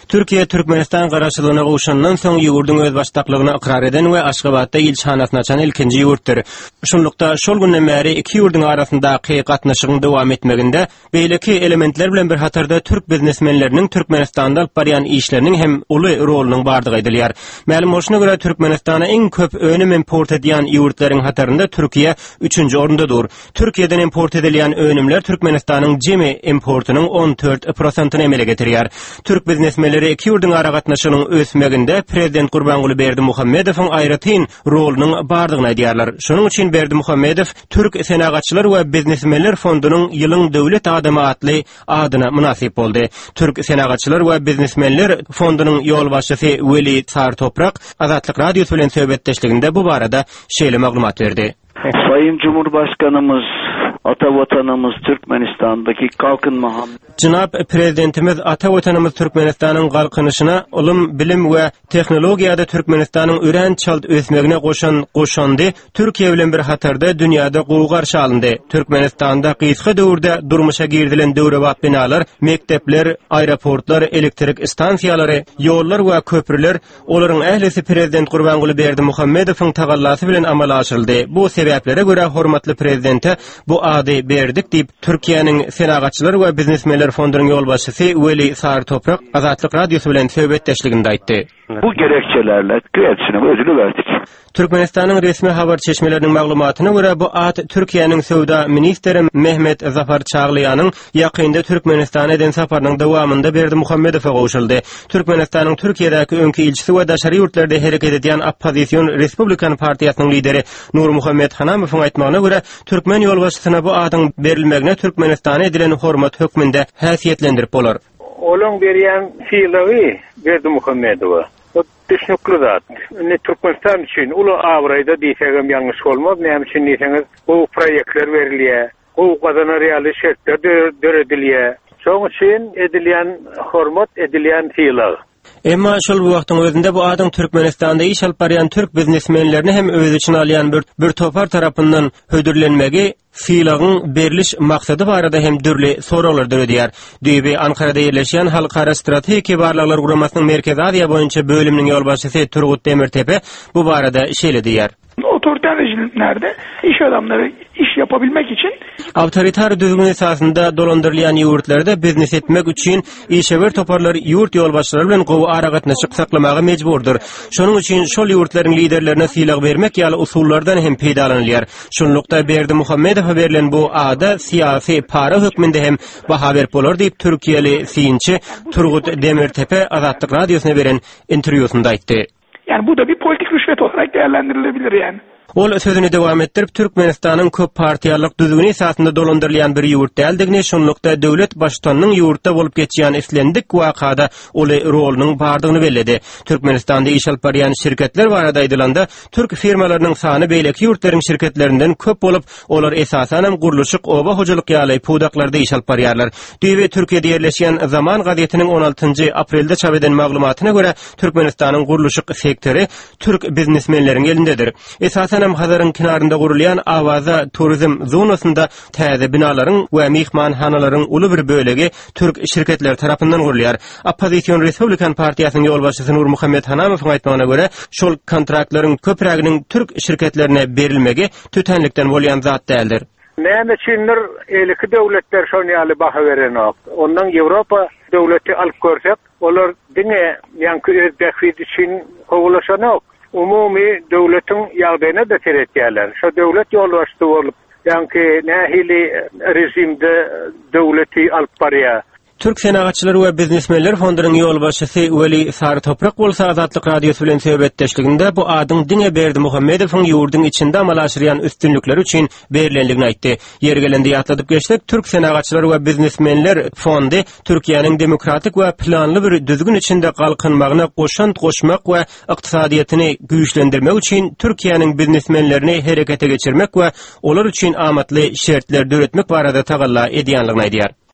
Türkiye Türkmenistan garaşylygyna gowşandan soň ýurduň öz başdaklygyny ikrar eden we Aşgabatda ilçhanasyny açan ilkinji ýurtdyr. Şonlukda şol günden bäri iki ýurdun arasyndaky gatnaşygyň dowam etmeginde beýleki elementler bilen bir hatarda türk biznesmenleriniň Türkmenistanda alyp barýan işleriniň hem uly rolunyň bardygy edilýär. Ma'lum bolşuna görä Türkmenistana en köp önüm import edýän ýurtlaryň hatarynda Türkiýe 3-nji orundadyr. Türkiýeden import edilýän önümler Türkmenistanyň jemi importunyň 14%-ni emele getirýär. Türk biznesmenleri iki ýurdun ara gatnaşygynyň ösmeginde Prezident Gurbanguly Berdimuhammedowyň aýratyn rolunyň bardygyny aýdýarlar. Şonuň üçin Berdimuhammedow Türk senagatçylar we biznesmenler fondunyň ýylyň döwlet adamy atly adyna münasip boldy. Türk senagatçylar we biznesmenler fondunyň ýol başçysy Weli Sartoprak Azatlyk radiosu bilen söhbetdeşliginde bu barada şeýle maglumat berdi. Sayın Cumhurbaşkanımız, ata vatanımız Türkmenistan'daki kalkınma Jynap Prezidentimiz ata watanymyz Türkmenistanyň galkynyşyna ulum bilim we tehnologiýada Türkmenistanyň ören çald ösmegine goşandy. Türkiýe bilen bir hatarda dünýäde gowy garşy alyndy. Türkmenistanda gysga döwürde durmuşa girdilen döwrewat binalar, mektepler, aeroportlar, elektrik stansiýalary, ýollar we köprüler olaryň ählisi Prezident Gurbanguly Berdimuhammedowyň tagallasy bilen amala aşyryldy. Bu sebäplere görä hormatly prezidente bu ady berdik diýip Türkiýanyň senagatçylar we biznesmenler fondunyň ýol başçysy Weli Sartoprak Azatlyk radiosu bilen söhbetdeşliginde aýtdy. Bu gerekçelerle kıyasını ödülü verdik. Türkmenistanyň resmi habar çeşmeleriniň maglumatyna görä bu at Türkiýanyň Sowda ministri Mehmet Zafar Çağlaýanyň ýakynda Türkmenistana eden saparynyň dowamında Berdimuhammedowa gowşuldy. Türkmenistanyň Türkiýedäki öňki ilçisi we daşary ýurtlarda hereket edýän Opposition Respublikan partiýasynyň lideri Nur Muhammed Hanamowyň aýtmagyna görä Türkmen ýol başçysyna bu adyň berilmegine Türkmenistana edilen hormat hökmünde häsiýetlendirip bolar. Olan berýän fiýlagy Berdimuhammedowa düşünükli zat. Türkmenistan için ulu avrayda diýsegem ýalňyş bolmaz. Näme üçin diýseňiz, bu proýektler berilýär, bu gazana real şertler döredilýär. Şoň üçin edilýän hormat, edilýän fiýlagy. Emma şol bu wagtyň özünde bu adam Türkmenistanda iş alyp barýan türk biznesmenlerini hem öz için alýan bir topar tarapyndan hödürlenmegi fiýlagyň beriliş maksady barada hem dürli soralar döredýär. Düýbi Ankarada ýerleşýän Halkara Strategik Barlyklar Guramasynyň Merkezi Aziýa boýunça bölüminiň ýol başçysy Turgut Demirtepe bu barada şeýle diýär. Otoriter rejimlerde iş adamları iş yapabilmek için awtoritar düzgün esasında dolandırılan ýurtlarda biznes etmek üçin işewer toparlar ýurt ýol başçylary bilen gowy ara gatnaşyk saklamagy mejburdur. Şonuň üçin şol ýurtlaryň liderlerine fiýlag bermek ýaly usullardan hem peýdalanýar. Şonlukda Berdimuhammedow berilen bu ada siýasy para hökmünde hem baha berip bolar diýip Türkiýeli siýinçi Turgut Demirtepe Azatlyk radiosuna beren interwýusunda aýtdy. Yani bu da bir politik rüşvet olarak değerlendirilebilir yani. Ol sözüni dowam etdirip Türkmenistanyň köp partiýalyk düzgün esasında dolandyrylýan bir ýurt däldigini, şonlukda döwlet başçynyň ýurtda bolup geçýän islendik wakada uly rolunyň bardygyny belledi. Türkmenistanda iş alyp barýan şirketler barada aýdylanda türk firmalarynyň sany beýleki ýurtlaryň şirketlerinden köp bolup, olar esasan hem guruluşyk oba hojalyk ýaly pudaklarda iş alyp barýarlar. Düýbe Türkiýede ýerleşýän Zaman gazetiniň 16 aprelde çap eden maglumatyna görä Türkmenistanyň guruluşyk sektori türk biznesmenleriň elindedir. Esasan hem Hazaryň kinarynda gurulýan Awaza turizm zonasynda täze binalaryň we mehmanhanalaryň uly bir bölegi türk şirketleri tarapyndan gurulýar. Opposition Respublikan partiýasynyň ýol başçysy Nur Muhammed Hanamowyň aýtmagyna görä, şol kontraktlaryň köpräginiň türk şirketlerine berilmegi tütenlikden bolýan zat däldir. Näme üçindir eliki döwletler şonu ýaly baha berenok. Ondan Ýewropa döwleti alyp görsek, olar diňe ýanky özdäklik üçin gowalaşanok. Umumi döwletiň ýagdaýyna da teretýärler. Şo döwlet ýolbaşçy bolup, ýanky nähili rejimde döwleti alyp barýar. Türk senagatçylar we biznesmenler fondunyň ýol başçysy Weli Sartoprak bolsa Azatlyk radiosu bilen söhbetdeşliginde bu adyň diňe Berdimuhammedowyň ýurduň içinde amal aşyrýan üstünlükler üçin berilendigini aýtdy. Ýeri gelende ýatladyp geçdik, Türk senagatçylar we biznesmenler fondy Türkiýanyň demokratik we planly bir düzgün içinde galkynmagyna goşmak we ykdysadyýatyny güýçlendirmek üçin Türkiýanyň biznesmenlerini herekete geçirmek we olar üçin amatly şertler döretmek barada tagalla edýänligini aýdýar.